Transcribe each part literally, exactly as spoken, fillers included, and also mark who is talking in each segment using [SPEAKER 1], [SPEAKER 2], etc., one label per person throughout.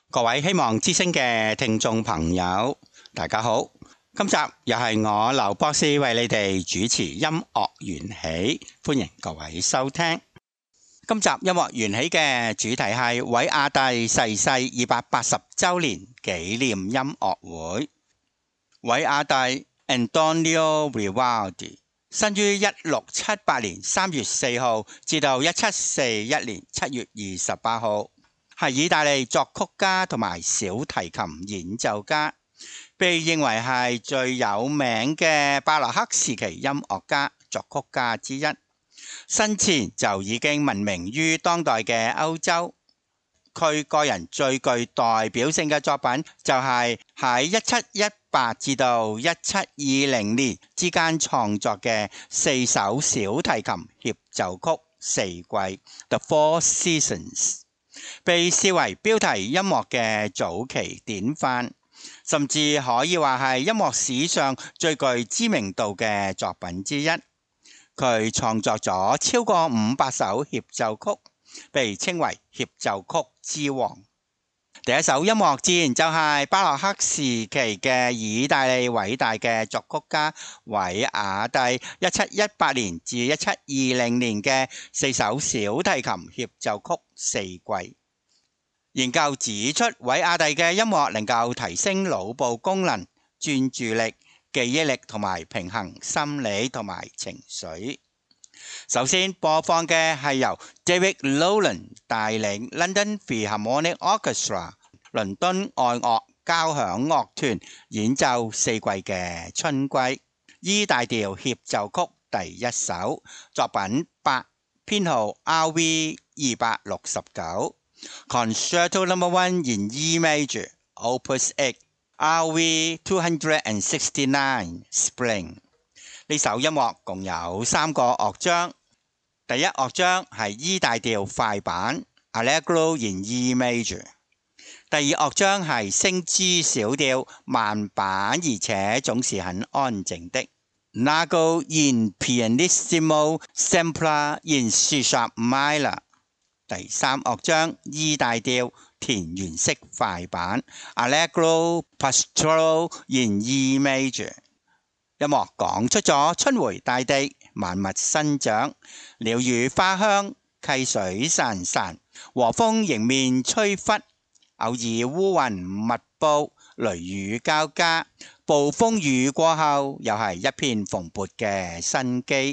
[SPEAKER 1] 各位希望之聲嘅聽眾朋友，大家好。今集又係我劉博士為你哋主持音樂緣起，歡迎各位收聽。今集音樂緣起嘅主題係韋亞弟逝世二百八十周年紀念音樂會。韋亞弟 Antonio Vivaldi 生於一六七八年三月四號至到一七四一年七月二十八號，係意大利作曲家同埋小提琴演奏家，被認為係最有名嘅巴洛克時期音樂家、作曲家之一。生前就已經聞名於當代嘅歐洲。佢個人最具代表性嘅作品就係喺一七一八至到一七二零年之間創作嘅四首小提琴協奏曲四季 The Four Seasons， 被視為標題音樂嘅早期典範，甚至可以話係音樂史上最具知名度嘅作品之一。佢創作咗超過五百首協奏曲，被稱為協奏曲之王。第一首音樂自然就係巴洛克時期嘅意大利偉大嘅作曲家韋亞弟一七一八年至一七二零年嘅四首小提琴協奏曲四季。研究指出，韋亞弟嘅音樂能夠提升腦部功能、專注力、記憶力同埋平衡心理同埋情緒。首先播放嘅係由 David Nolan 帶領 London Philharmonic Orchestra 倫敦愛樂交響樂團演奏四季嘅春季 E 大調協奏曲第一首，作品八，編號 R V 二百六十九 Concerto Number One in E Major Opus eight R V two sixty-nine Spring。 呢首音樂共有三個樂章。第一樂章係 E 大調快板 Allegro in E Major， 第二樂章係升 G 小調慢板，而且總是很安靜的 Largo in Pianissimo Sempra in C sharp minor。 第三樂章 E 大調田園式快板 Allegro pastoral in E Major。 音樂講出咗春回大地，萬物生長，鳥語花香，溪水潺潺，和風迎面吹拂，偶爾烏雲密布，雷雨交加，暴風雨過後又係一片蓬勃嘅生機。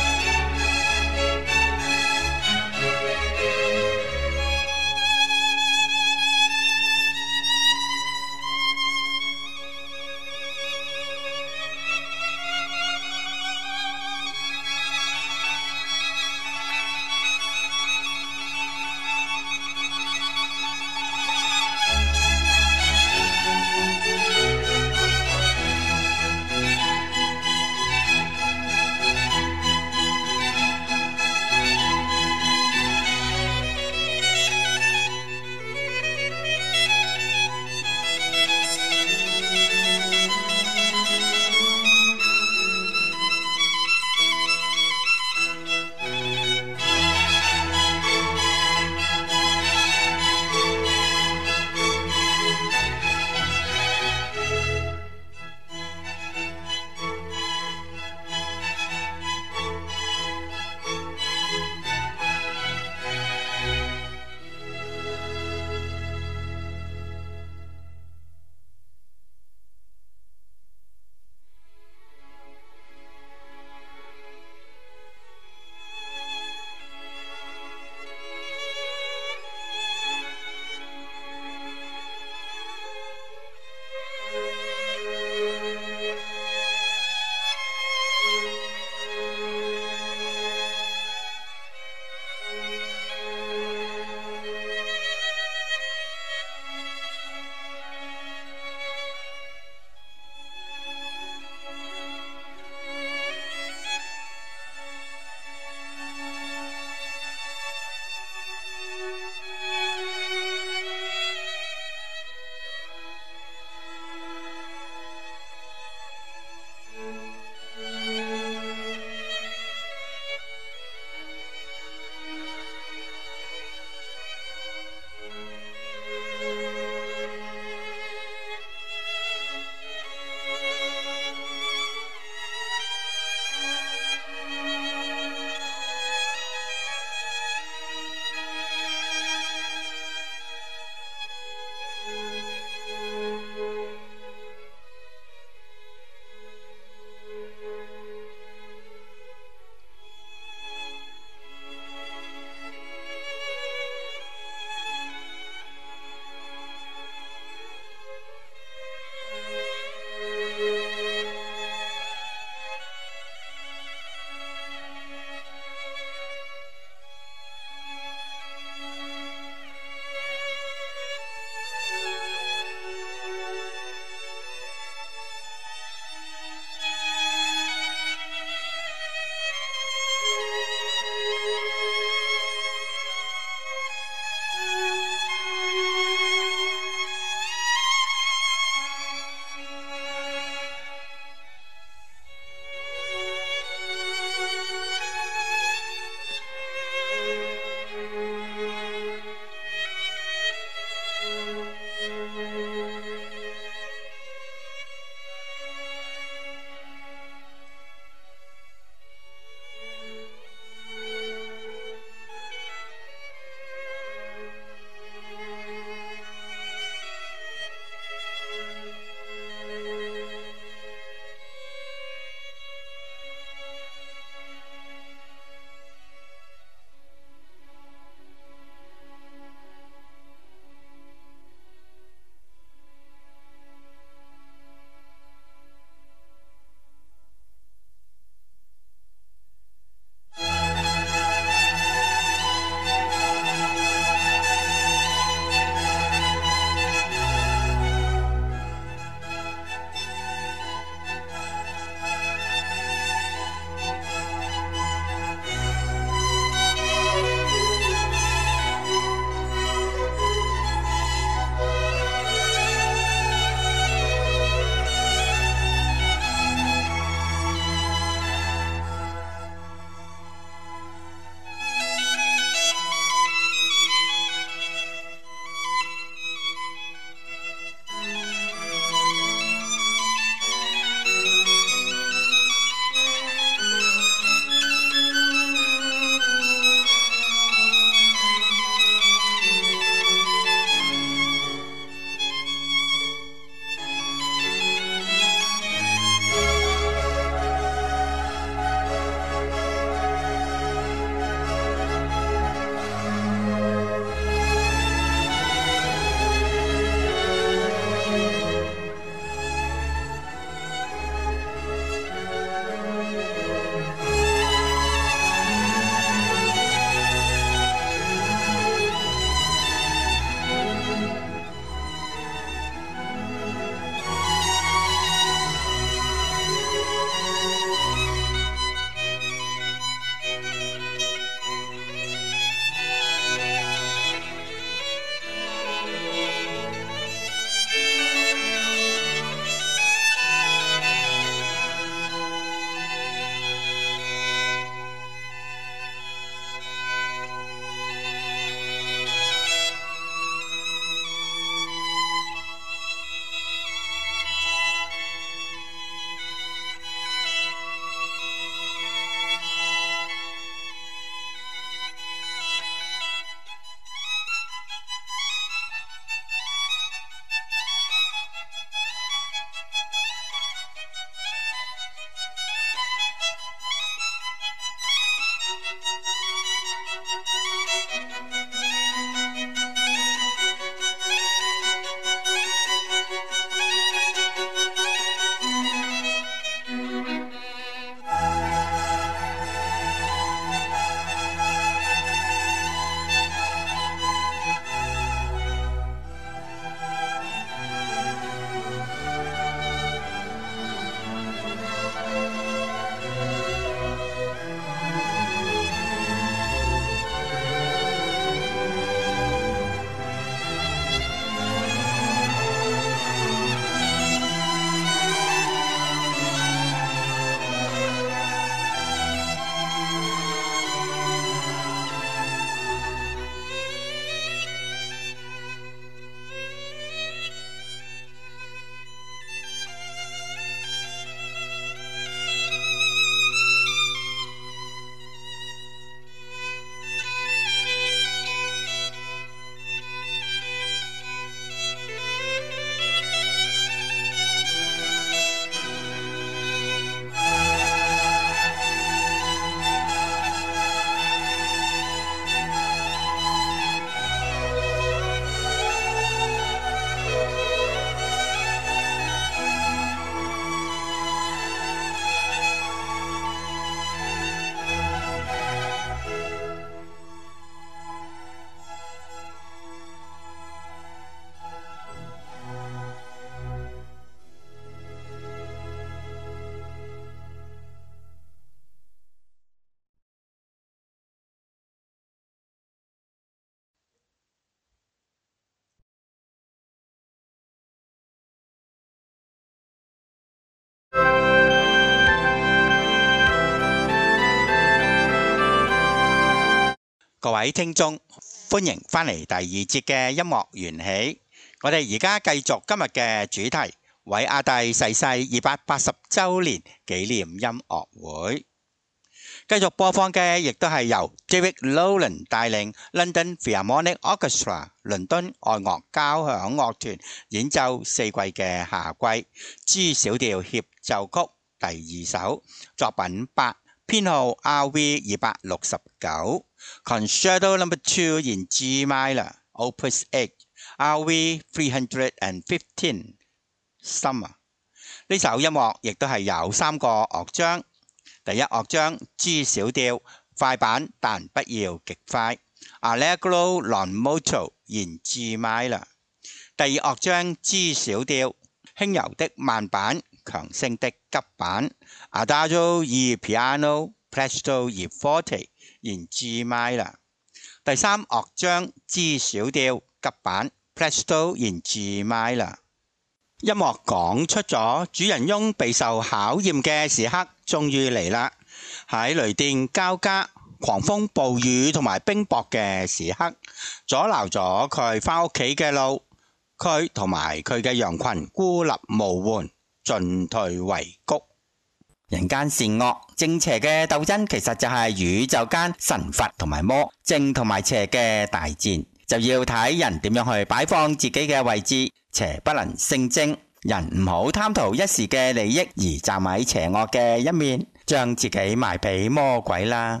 [SPEAKER 1] 各位聽眾，歡迎返嚟第二節嘅音樂緣起。我哋而家繼續今日嘅主題，韋亞弟逝世二百八十週年紀念音樂會。繼續播放嘅亦都係由 David Nolan 帶領 London Philharmonic Orchestra 倫敦愛樂交響樂團演奏四季嘅夏季 G 小調協奏曲第二首作品八，編號 R V 二百六十九 Concerto Number Two in G Minor Opus Eight R V three hundred fifteen Summer。 呢首音樂亦都係有三個樂章。第一樂章 G 小調快板但不要極快 Allegro non molto in G minor。 第二樂章 G 小調輕柔的慢板強聲的急板 Adagio e piano presto e forte in G minor。 第三樂章 G 小調急板 presto in G minor。 音樂講出咗主人翁備受考驗嘅時刻終於嚟啦！喺雷電交加、狂風暴雨同埋冰雹嘅時刻，阻撓咗佢返屋企嘅路。佢同埋佢嘅羊群孤立無援，進退維谷。人間善惡正邪嘅鬥爭，其實就係宇宙間神佛同埋魔、正同埋邪嘅大戰。就要睇人點樣去擺放自己嘅位置，邪不能勝正。人唔好貪圖一時嘅利益而站喺邪惡嘅一面，將自己賣俾魔鬼啦。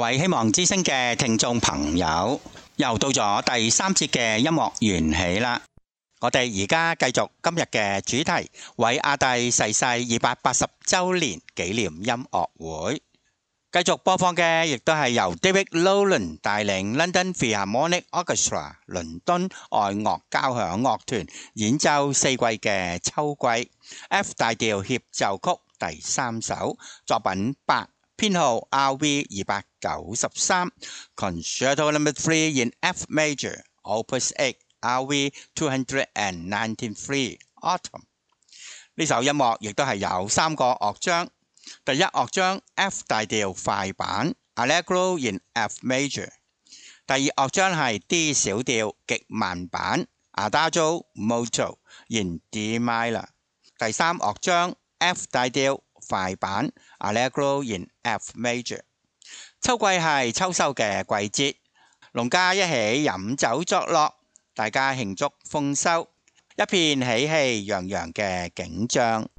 [SPEAKER 1] 位希望之聲嘅聽眾朋友，又到咗第三節嘅音樂緣起啦。我哋而家繼續今日嘅主題，韋亞第逝世二百八十周年紀念音樂會。繼續播放嘅亦都係由 David Nolan 帶領 London Philharmonic Orchestra 倫敦愛樂交響樂團演奏四季嘅秋季 F 大調協奏曲第三首，作品八，編號 R V 二百九十三 Concerto Number Three in F Major Opus Eight R V Two Hundred and Ninety-Three Autumn。 呢首音樂亦都係有三個樂章。第一樂章 F 大調快板 Allegro in F Major， 第二樂章係 D 小調極慢板 Adagio molto in D minor， 第三樂章 F 大調快板 Allegro in F Major。 秋季係秋收嘅季節，農家一起飲酒作樂，大家慶祝豐收，一片喜氣洋洋嘅景象。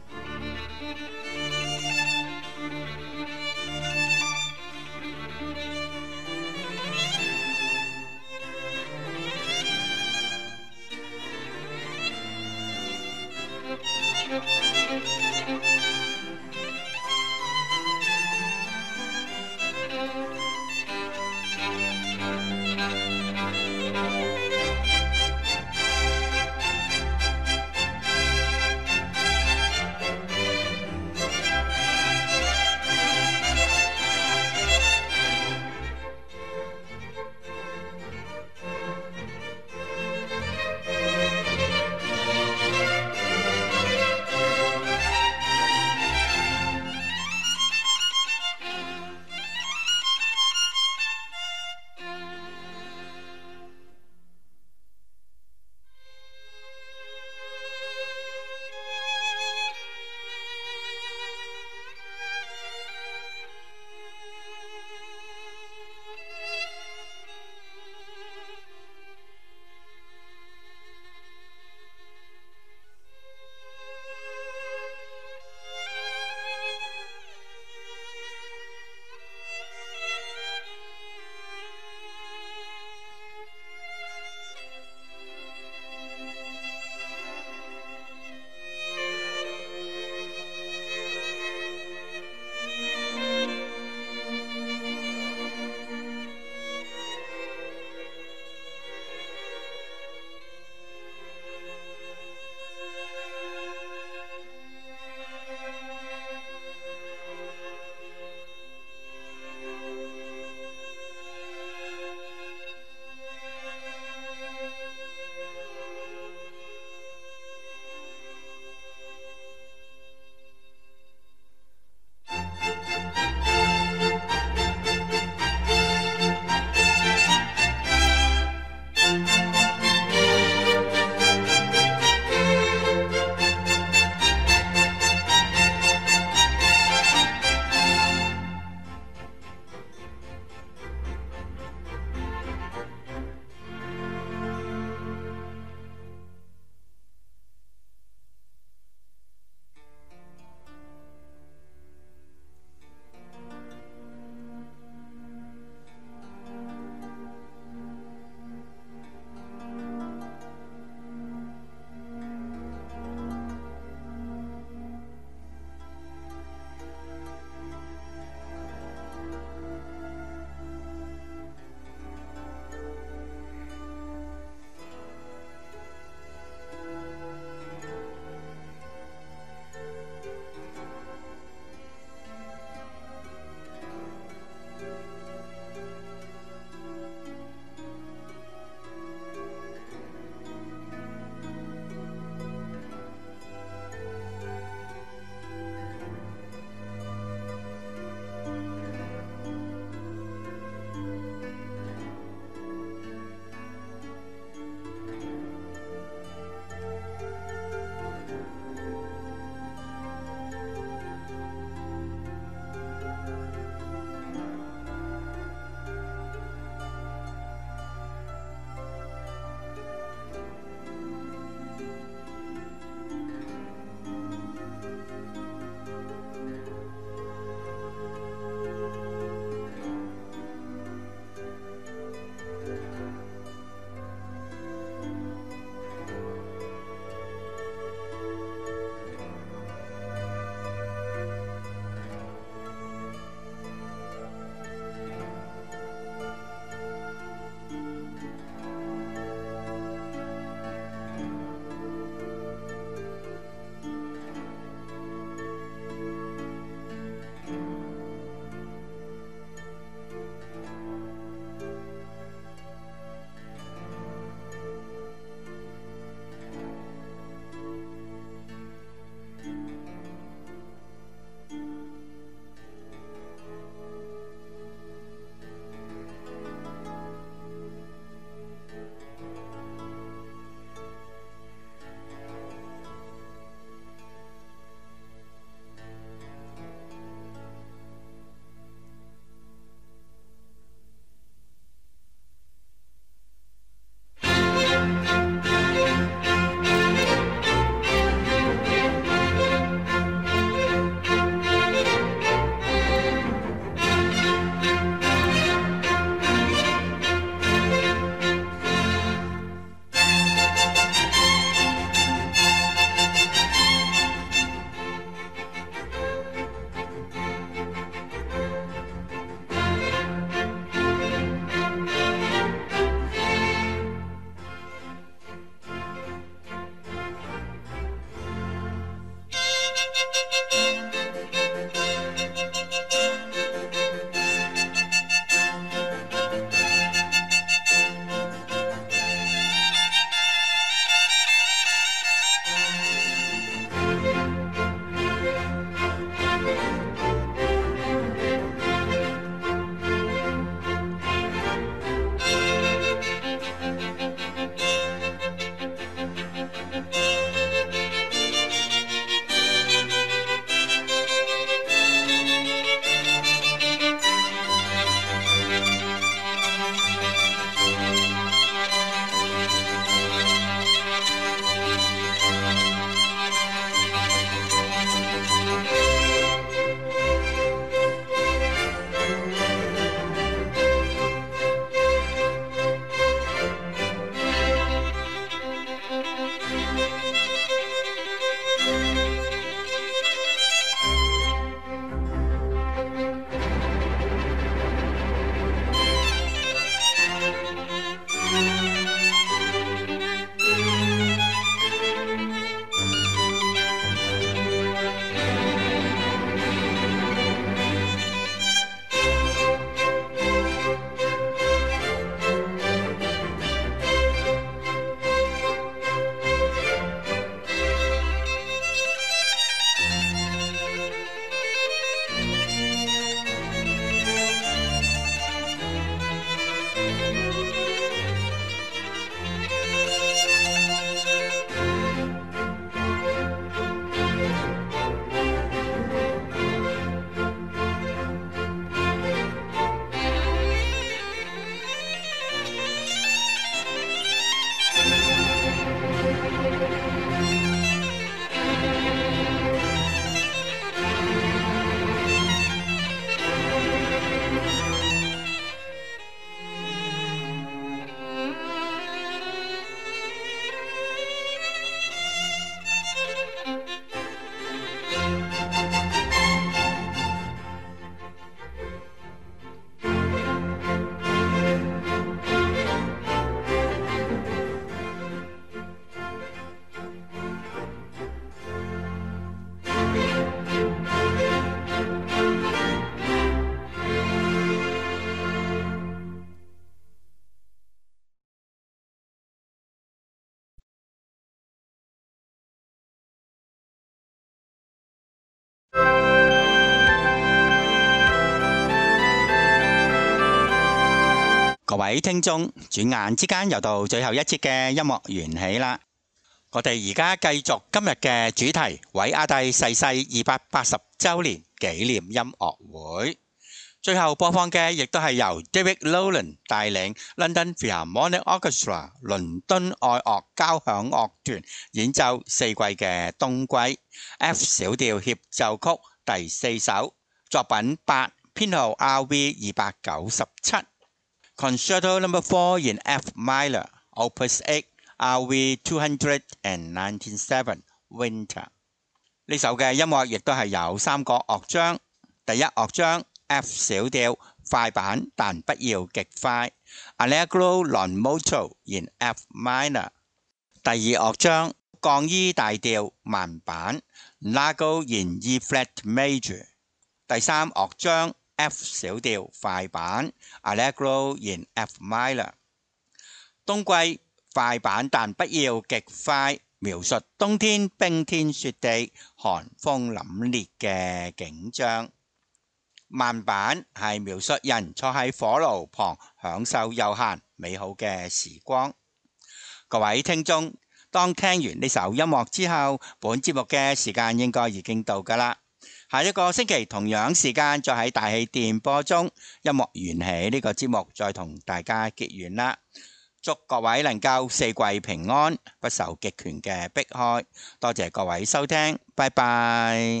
[SPEAKER 1] 位聽眾，轉眼之間又到最後一節嘅音樂緣起啦。我哋而家繼續今日嘅主題，韋亞第逝世二百八十週年紀念音樂會。最後播放嘅亦都係由 David Nolan 帶領 London Philharmonic Orchestra 倫敦愛樂交響樂團演奏四季嘅冬季 F 小調協奏曲第四首，作品八，編號 R V 二百九十七 Concerto Number Four in F Minor Opus Eight R V Two Hundred and Ninety-Seven Winter。 呢首嘅音樂亦都係有三個樂章。第一樂章 F 小調快板但不要極快 Allegro non molto in F minor。 第二樂章降 E 大調慢板 Largo in E flat major。 第三樂章 F 小調快板 Allegro in F minor。 冬季快板但不要極快，描述冬天冰天雪地、寒風凜冽嘅景象。慢板係描述人坐喺火爐旁享受悠閒美好嘅時光。各位聽眾，當聽完呢首音樂之後，本節目嘅時間應該已經到㗎啦。下一個星期同樣時間再喺大氣電波中音樂緣起呢個節目再同大家結緣啦。祝各位能夠四季平安，不受極權嘅迫害。多謝各位收聽，拜拜。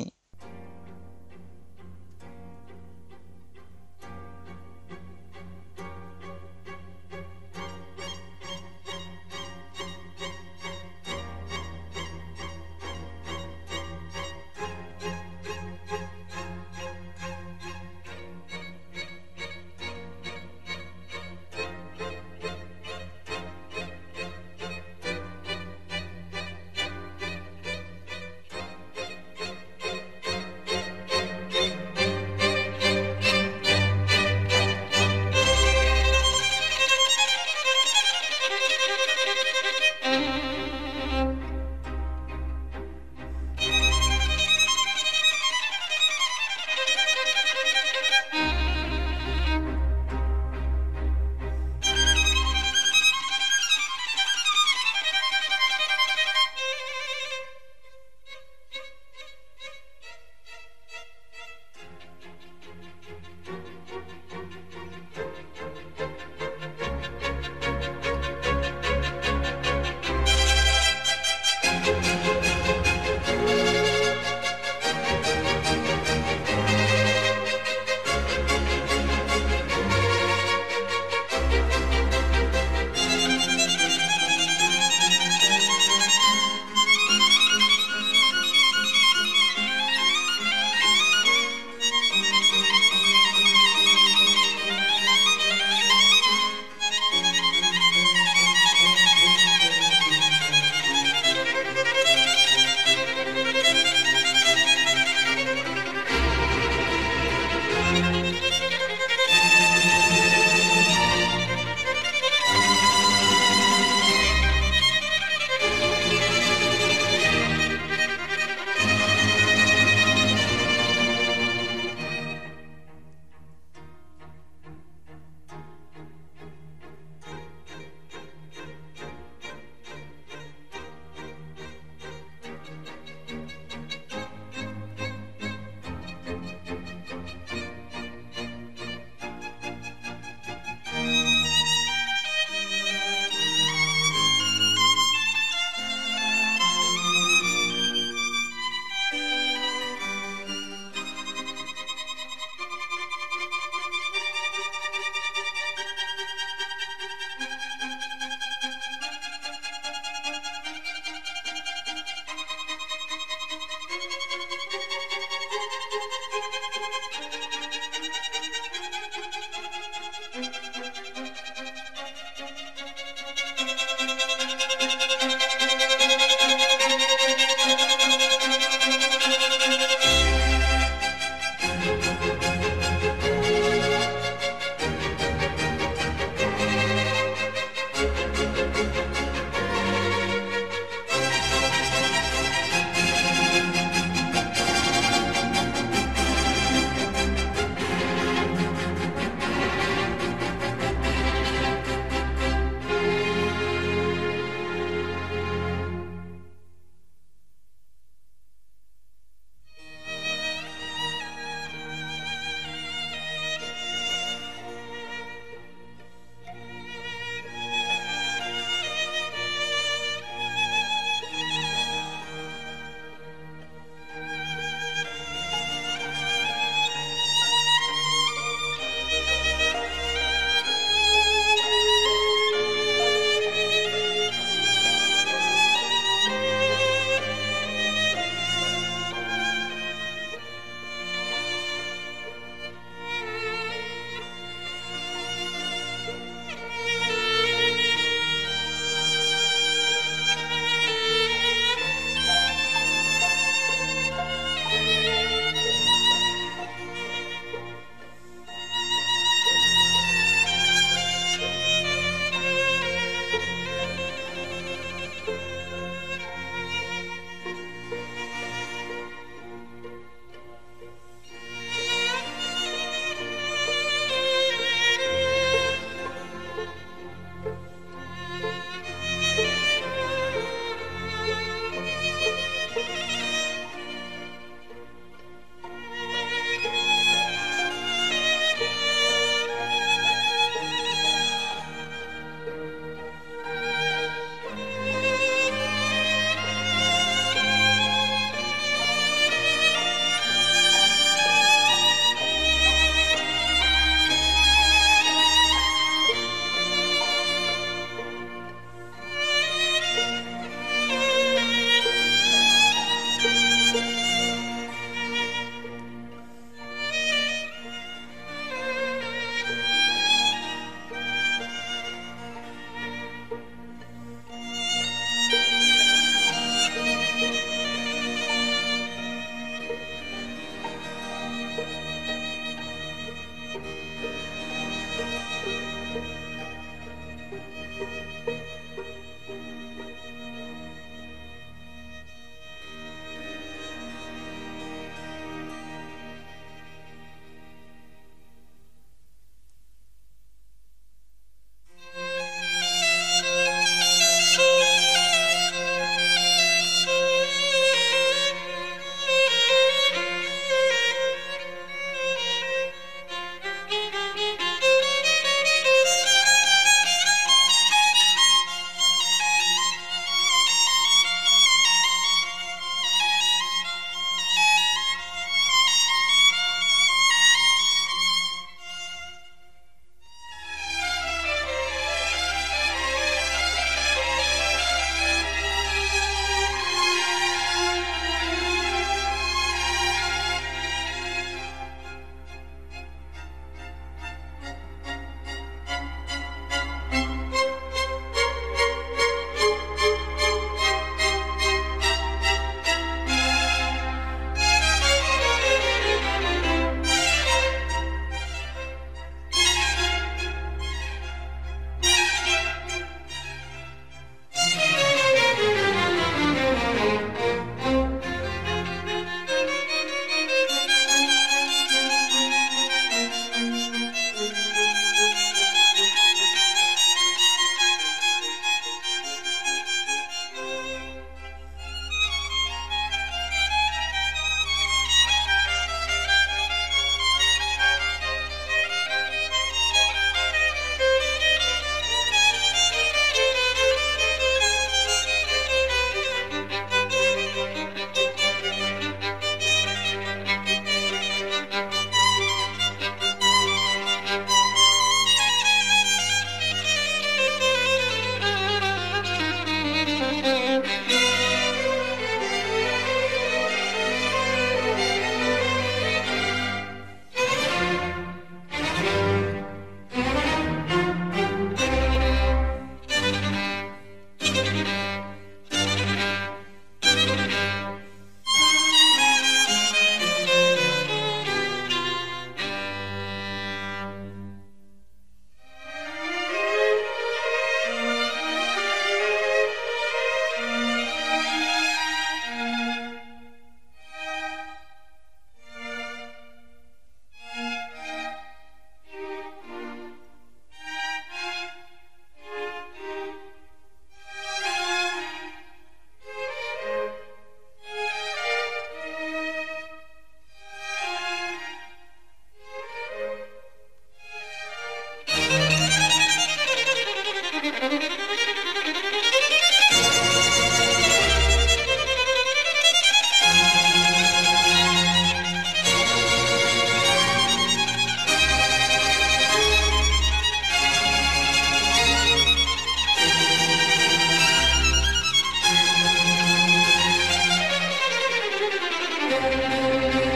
[SPEAKER 2] Música